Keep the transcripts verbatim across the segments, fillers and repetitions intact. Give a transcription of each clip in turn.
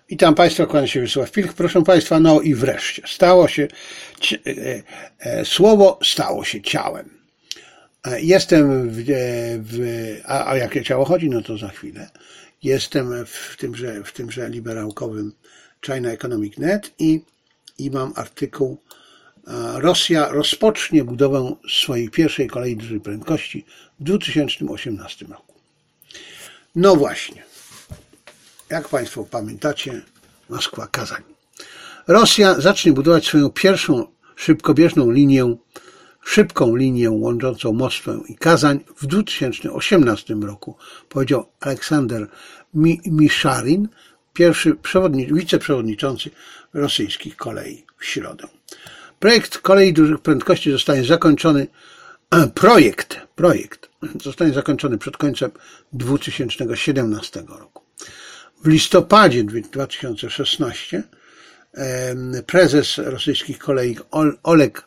Witam Państwa, kłaniam się Wiesław Pilch. Proszę Państwa, no i wreszcie stało się, e, e, słowo stało się ciałem. E, jestem w, w a, a jakie ciało chodzi, no to za chwilę. Jestem w tymże, w tymże liberałkowym China Economic Net i, i mam artykuł e, Rosja rozpocznie budowę swojej pierwszej kolei dużej prędkości w dwa tysiące osiemnastym roku. No właśnie. Jak Państwo pamiętacie, Moskwa-Kazań. Rosja zacznie budować swoją pierwszą szybkobieżną linię, szybką linię łączącą Moskwę i Kazań w dwa tysiące osiemnastym roku, powiedział Aleksander Miszarin, pierwszy wiceprzewodniczący rosyjskich kolei w środę. Projekt kolei dużych prędkości zostanie zakończony, projekt, projekt zostanie zakończony przed końcem dwa tysiące siedemnastego roku. W listopadzie dwa tysiące szesnastego prezes rosyjskich kolei Oleg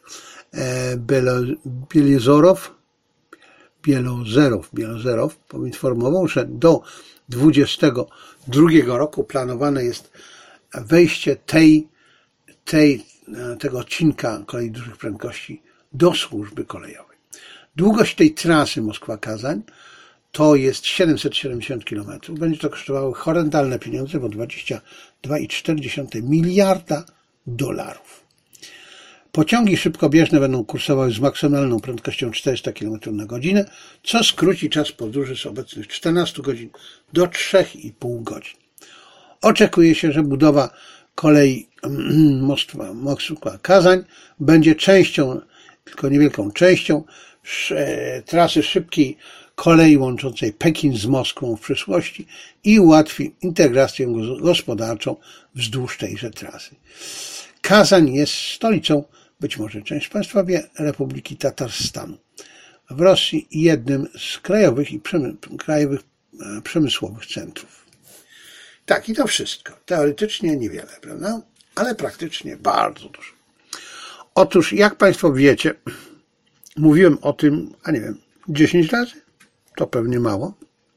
Bielozorow, Bielozerow, Bielozerow poinformował, że do dwudziestego drugiego roku planowane jest wejście tej, tej, tego odcinka kolei dużych prędkości do służby kolejowej. Długość tej trasy Moskwa-Kazań to jest siedemset siedemdziesiąt kilometrów. Będzie to kosztowało horrendalne pieniądze, bo dwadzieścia dwa i cztery dziesiąte miliarda dolarów. Pociągi szybkobieżne będą kursowały z maksymalną prędkością czterysta kilometrów na godzinę, co skróci czas podróży z obecnych czternastu godzin do trzech i pół godzin. Oczekuje się, że budowa kolei Moskwa-Kazań będzie częścią, tylko niewielką częścią trasy szybkiej kolei łączącej Pekin z Moskwą w przyszłości i ułatwi integrację gospodarczą wzdłuż tejże trasy. Kazań jest stolicą, być może część Państwa wie, Republiki Tatarstanu w Rosji i jednym z krajowych i krajowych przemysłowych centrów. Tak, i to wszystko. Teoretycznie niewiele, prawda? Ale praktycznie bardzo dużo. Otóż, jak Państwo wiecie, mówiłem o tym, a nie wiem, dziesięć razy? To pewnie mało.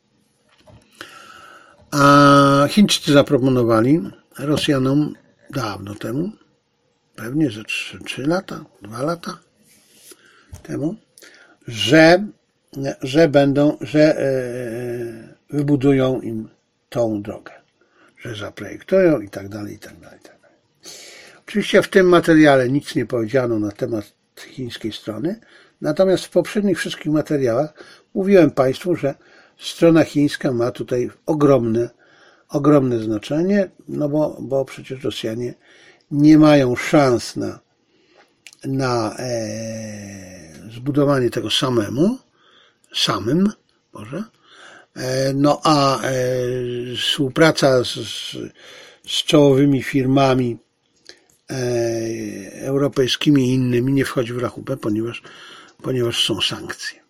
A Chińczycy zaproponowali Rosjanom dawno temu, pewnie ze trzy lata, dwa lata temu, że, że będą, że wybudują im tą drogę, że zaprojektują i tak dalej, i tak dalej, i tak dalej. Oczywiście w tym materiale nic nie powiedziano na temat chińskiej strony, natomiast w poprzednich wszystkich materiałach mówiłem Państwu, że strona chińska ma tutaj ogromne, ogromne znaczenie, no bo, bo przecież Rosjanie nie mają szans na, na e, zbudowanie tego samemu, samym, może, e, no a e, współpraca z, z czołowymi firmami e, europejskimi i innymi nie wchodzi w rachubę, ponieważ, ponieważ są sankcje.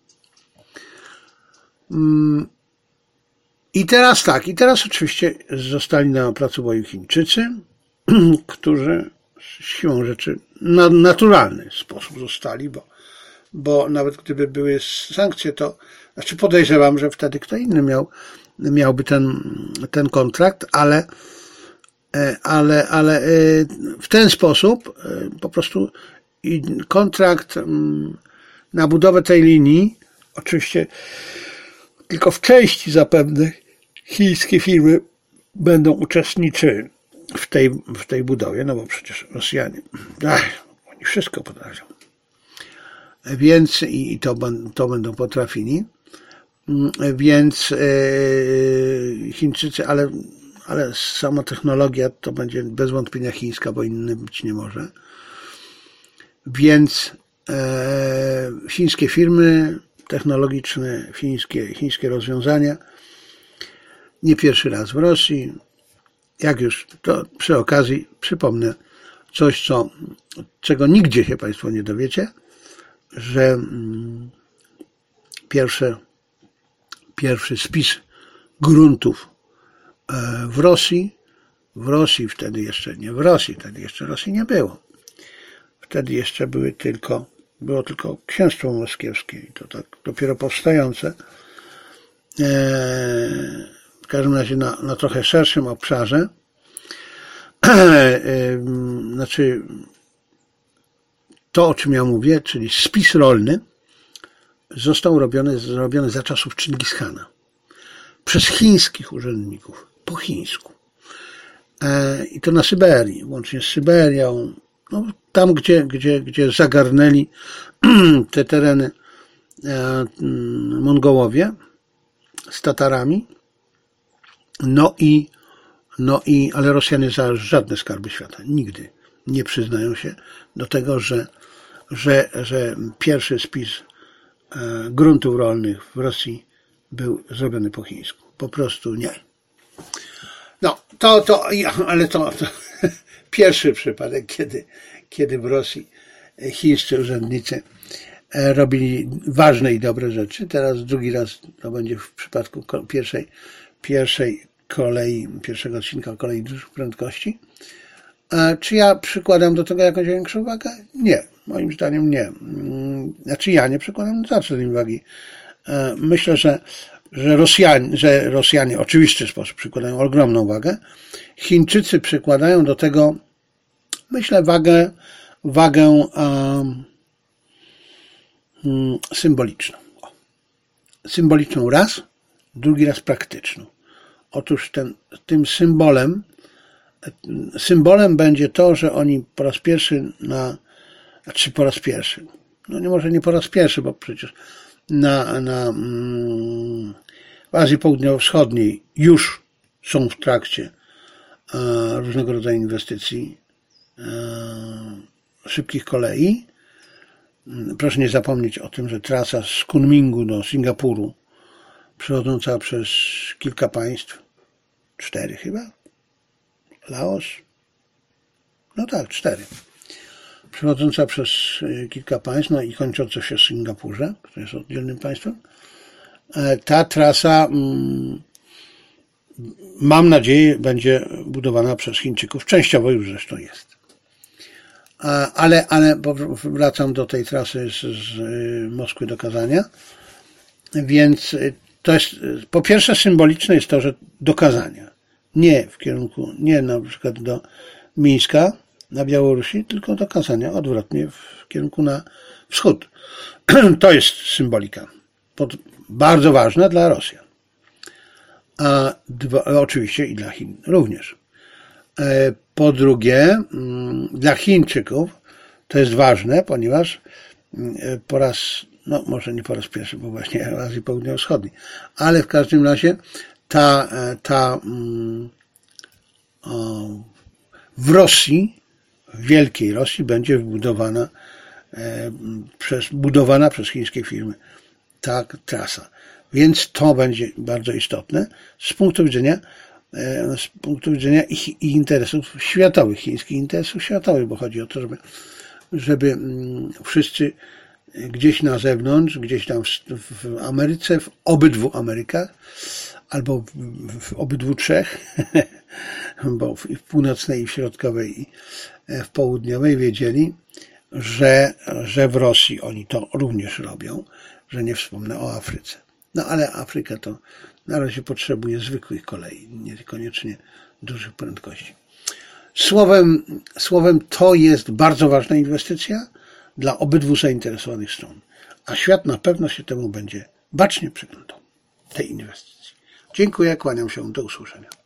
I teraz tak, i teraz oczywiście zostali na placu boju Chińczycy, którzy siłą rzeczy na naturalny sposób zostali, bo, bo nawet gdyby były sankcje, to znaczy podejrzewam, że wtedy kto inny miał, miałby ten, ten kontrakt, ale, ale, ale w ten sposób po prostu kontrakt na budowę tej linii, oczywiście tylko w części zapewne chińskie firmy będą uczestniczyły w tej, w tej budowie, no bo przecież Rosjanie, ach, oni wszystko potrafią. Więc i to, to będą potrafili. Więc e, Chińczycy, ale, ale sama technologia to będzie bez wątpienia chińska, bo inny być nie może. Więc e, chińskie firmy technologiczne, chińskie, chińskie rozwiązania. Nie pierwszy raz w Rosji. Jak już to przy okazji przypomnę coś, co, czego nigdzie się Państwo nie dowiecie, że pierwsze, pierwszy spis gruntów w Rosji, w Rosji wtedy jeszcze nie w Rosji, wtedy jeszcze Rosji nie było. Wtedy jeszcze były tylko Było tylko księstwo moskiewskie i to tak dopiero powstające. W każdym razie na, na trochę szerszym obszarze znaczy to, o czym ja mówię, czyli spis rolny, został robiony, zrobiony za czasów Chingis-Khana przez chińskich urzędników, po chińsku. I to na Syberii, łącznie z Syberią, no, tam gdzie, gdzie, gdzie zagarnęli te tereny Mongołowie z Tatarami. No i, no i, ale Rosjanie za żadne skarby świata nigdy nie przyznają się do tego, że, że, że pierwszy spis gruntów rolnych w Rosji był zrobiony po chińsku. Po prostu nie. No, to, to, ale to, to pierwszy przypadek, kiedy, kiedy w Rosji chińscy urzędnicy robili ważne i dobre rzeczy. Teraz drugi raz to będzie w przypadku pierwszej, pierwszej kolei, pierwszego odcinka kolei dużych prędkości. A czy ja przykładam do tego jakąś większą wagę? Nie, moim zdaniem nie. Znaczy ja nie przykładam zawsze tej wagi. Myślę, że, że, Rosjanie, że Rosjanie w oczywisty sposób przykładają ogromną wagę. Chińczycy przykładają do tego, myślę, wagę, wagę um, symboliczną. Symboliczną raz, drugi raz praktyczną. Otóż ten, tym symbolem, symbolem będzie to, że oni po raz pierwszy na, znaczy po raz pierwszy, no nie może nie po raz pierwszy, bo przecież na, na w Azji Południowo-Wschodniej już są w trakcie różnego rodzaju inwestycji szybkich kolei. Proszę nie zapomnieć o tym, że trasa z Kunmingu do Singapuru, przechodząca przez kilka państw, cztery chyba, Laos, no tak, cztery, przechodząca przez kilka państw, no i kończąca się w Singapurze, który jest oddzielnym państwem, ta trasa, mam nadzieję, będzie budowana przez Chińczyków, częściowo już zresztą jest. Ale, ale wracam do tej trasy z, z Moskwy do Kazania, więc to jest, po pierwsze symboliczne jest to, że do Kazania, nie w kierunku, nie na przykład do Mińska na Białorusi, tylko do Kazania, odwrotnie w kierunku na wschód. To jest symbolika, pod, bardzo ważna dla Rosjan, a dwa, oczywiście i dla Chin również. Po drugie, dla Chińczyków to jest ważne, ponieważ po raz, no może nie po raz pierwszy, bo właśnie w Azji Południowo-Wschodniej, ale w każdym razie ta, ta o, w Rosji, w Wielkiej Rosji będzie wybudowana przez, budowana przez chińskie firmy ta trasa. Więc to będzie bardzo istotne z punktu widzenia z punktu widzenia ich, ich interesów światowych, chińskich interesów światowych, bo chodzi o to, żeby, żeby wszyscy gdzieś na zewnątrz, gdzieś tam w, w Ameryce, w obydwu Amerykach, albo w, w obydwu trzech, bo w, w północnej i w środkowej i w południowej wiedzieli, że, że w Rosji oni to również robią, że nie wspomnę o Afryce. No ale Afryka to na razie potrzebuje zwykłych kolei, niekoniecznie dużych prędkości. Słowem, słowem to jest bardzo ważna inwestycja dla obydwu zainteresowanych stron, a świat na pewno się temu będzie bacznie przyglądał, tej inwestycji. Dziękuję, kłaniam się, do usłyszenia.